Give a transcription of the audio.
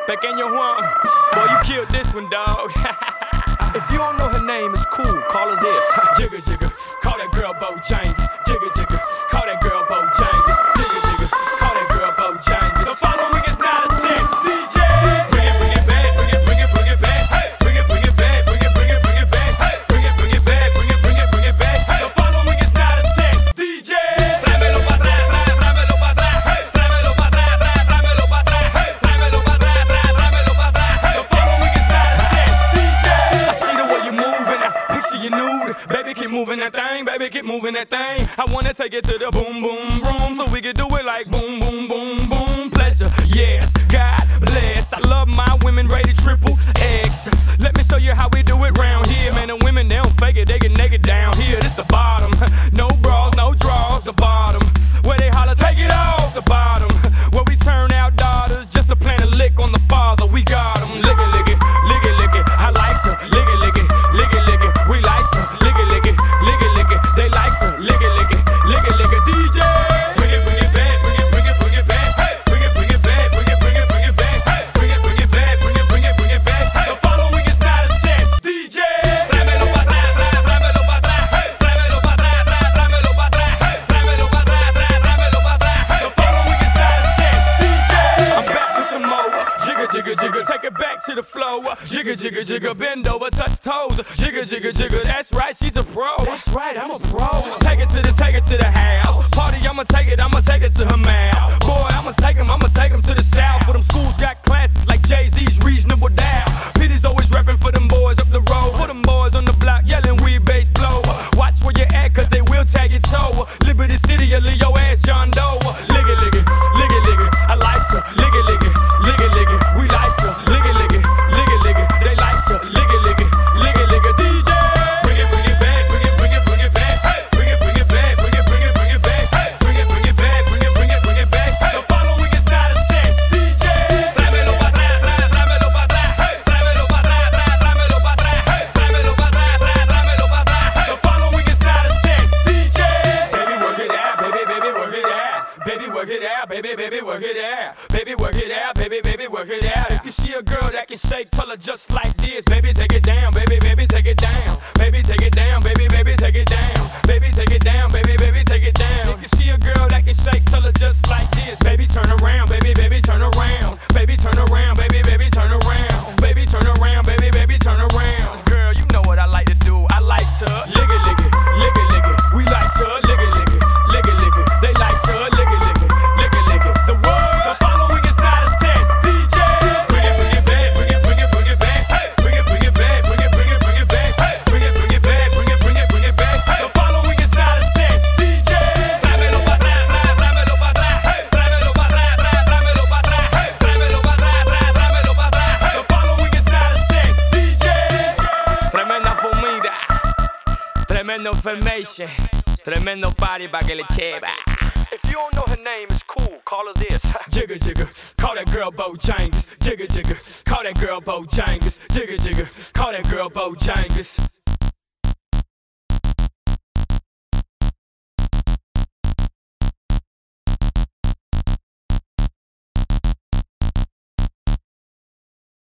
Pequeño Juan, boy, you killed this one, dog. If you don't know her name, it's cool, call her this. Jigga jigga, call that girl Bojangles. Jigga jigga, call that girl Bojangles. Jigga jigga, call that girl Bojangles. The following is not a test, DJ. Bring it back, bring it back. Hey, bring it back, bring it back. Hey, bring it back, bring it back. The following is not a test, DJ. Tráemelo pa' atrás, tráemelo pa' atrás. Hey, tráemelo pa' atrás, tráemelo pa' atrás. Hey, tráemelo pa' atrás, tráemelo pa' atrás. The following is not a test, DJ. I see the way you moving, I picture you nude. Baby, keep moving that thing, baby, keep moving that thing. I wanna take it to the boom, boom, boom, so we can do it like boom, boom, boom, boom. Pleasure, yes, God bless. I love my women rated triple X. Let me show you how we do it round here, man. The women, they don't fake it, they get naked down here. This the bottom, no bras, no draws, the bottom. Where they holler, take it off, the bottom. Where we turn out daughters just to plant a lick on the father. We got them, lick it, lick it, lick it, lick it. I like to lick it, lick it, lick it, lick it. We like to lick it, lick it, lick it, lick it. They like to lick it, lick it, lick it, lick it. DJ, bring it back, bring it back. Hey, bring it back, bring it back. Hey, bring it back, bring it back. The following is not a test, DJ. Tráemelo pa' atrás, tráemelo pa' atrás. Hey, tráemelo pa' atrás, tráemelo pa' atrás. Hey, tráemelo pa' atrás, tráemelo pa' atrás. The following is not a test, DJ. I'm back with some more. Jigga, jigga, jigga, take it back to the flow. Jigga, jigga, jigga, bend over, touch toes. Jigga, jigga, jigga, that's right, she's a pro. That's right, I'm a pro. Take it to the house. Party, I'ma take it to her mouth. Boy, I'ma take him to the south. For them schools got classics like Jay-Z's Reasonable Doubt. Pitty's always reppin' for them boys up the road. For them boys on the block yelling we bass blow. Watch where you at, cause they will tag your toe. Liberty City, or leave your ass John Doe. Lick it, lick it, lick it, lick it. I like to lick it, lick it, lick it, lick it. We like to lick it, lick it, lick it, lick it. They like to lick it, lick it, lick it, lick it. DJ, bring it back, bring it back. Hey, bring it back, bring it back. Hey, bring it back, bring it back. The following is not a test, DJ. Tráemelo pa' atrás, tráemelo pa' atrás. Hey, tráemelo pa' atrás, tráemelo pa' atrás. Hey, tráemelo pa' atrás, tráemelo pa' atrás. The following is not a test, DJ. Baby, work it out, baby, work it out. Baby, work it out, baby, work it out. Baby, work it out, baby, work it out. If you see a girl that can shake, tell her just like this. Baby, take it down, baby, take it down. Baby, take it down, baby, take it down. Baby, take it down, baby, take it down. If you see a girl that can shake, tell her just like this. Baby, turn around, baby, turn around. Baby, turn around, baby, turn around. Baby, turn around, baby, turn around. Girl, you know what I like to do. I like to lick it, lick it, lick it, lick it. We like to lick it, lick it, lick it, lick it. They like to lick it, lick it, lick it, lick it. The word, the following is not a test, DJ. Bring it back, bring it back. Hey, bring it back, bring it back. Hey, bring it back, bring it back. The following is not a test, DJ. Tráemelo pa' atrás, tráemelo pa' atrás. Hey, tráemelo pa' atrás, tráemelo pa' atrás. Hey, tráemelo pa' atrás, tráemelo pa' atrás. The following is not a test, DJ. Tremenda fumida, tremendo information, tremendo party pa' que le cheva. If you don't know her name, it's cool, call her this. Jigga jigga, call that girl Bojangles. Jigga jigga, call that girl Bojangles. Jigga jigga, call that girl Bojangles.